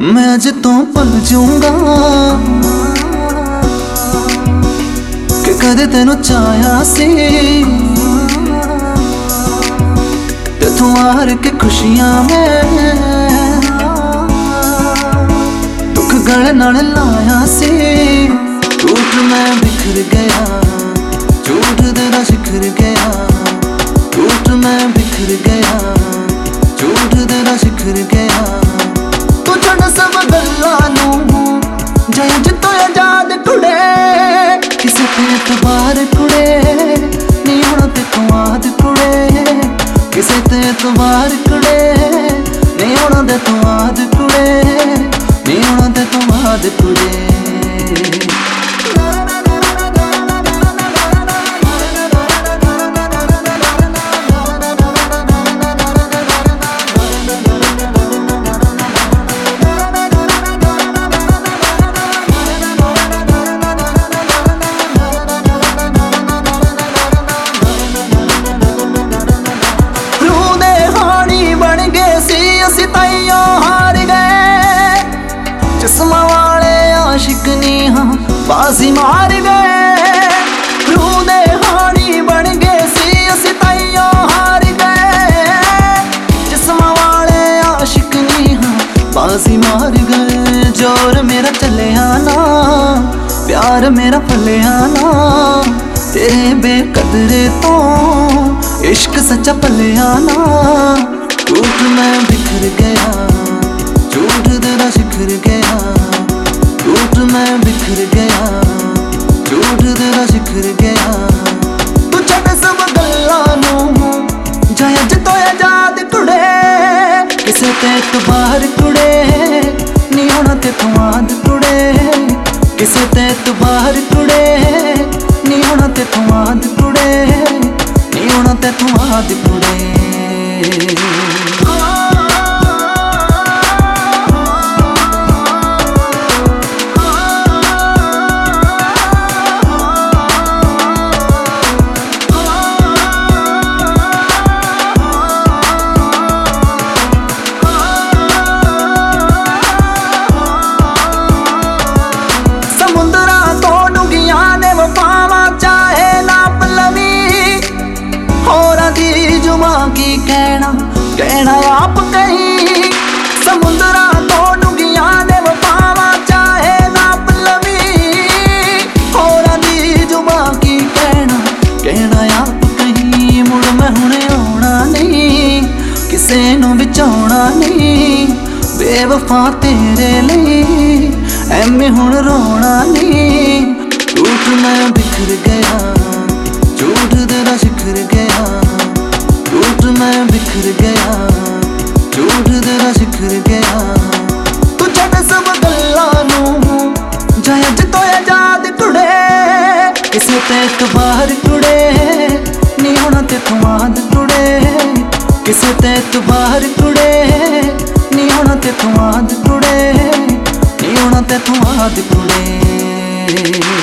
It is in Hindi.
मैं अज तो भुल जाऊंगा कि कदे तेनू चाहया सी ते तू हार के खुशियां में दुख गले नाल लाया सी। झूठ मैं बिखर गया, झूठ तेरा शिखर गया, झूठ मैं बिखर गया, झूठ तेरा शिखर गया। तू छड़ सब गल्लां नूं जाए जितो आजाद कुड़े, किसे ते एतबार कुड़े नहीं होना ते तू आद कुड़े, किसे ते एतबार कुड़े नहीं होना ते तू आद कुड़े, नहीं होना ते तू आद कुड़े। चश्मा वाले आशिक नहीं हाँ बाजी मार गए, रूह दे हानी बन गए सी असी ताइयों हार गए। चश्मा वाले आशिक नहीं हाँ बाजी मार गए। जोर मेरा चले आना, प्यार मेरा फले आना, तेरे बेकदरे तो इश्क सच्चा पले आना। झूठ मैं बिखर गया, झूठ तेरा शिखर गया, झूठ मैं बिखर गया, झूठ तेरा शिखर गया। तू छड़ सब गल्लां नूं जाए जितो आजाद कुड़े, किसे ते एतबार कुड़े नहीं होना ते तू आद कुड़े, किसे ते एतबार कुड़े नहीं होना ते तू आद कुड़े, नहीं होना ते तू आद कुड़े। की कहना आप कहीं समुद्रा तो डूंगिया ने वफावा चाहे नाप लवी, होरा दी जुबा की कहना आप कहीं। मुड़ मैं हुणे आना नहीं, किसे नू विचारना नहीं, बेवफा तेरे लिए ऐमे हुण रोना नहीं। झूठ मैं बिखर गया, झूठ तेरा शिखर गया, झूठ मैं बिखर गया, झूठ तेरा शिखर गया। तू छड़ सब गल्लां नूं जाए जितो आजाद कुड़े, किसे ते एतबार कुड़े नहीं होना ते तू आद कुड़े, किसे ते एतबार कुड़े नहीं होना ते तू आद कुड़े, नहीं होना ते तू आद कुड़े।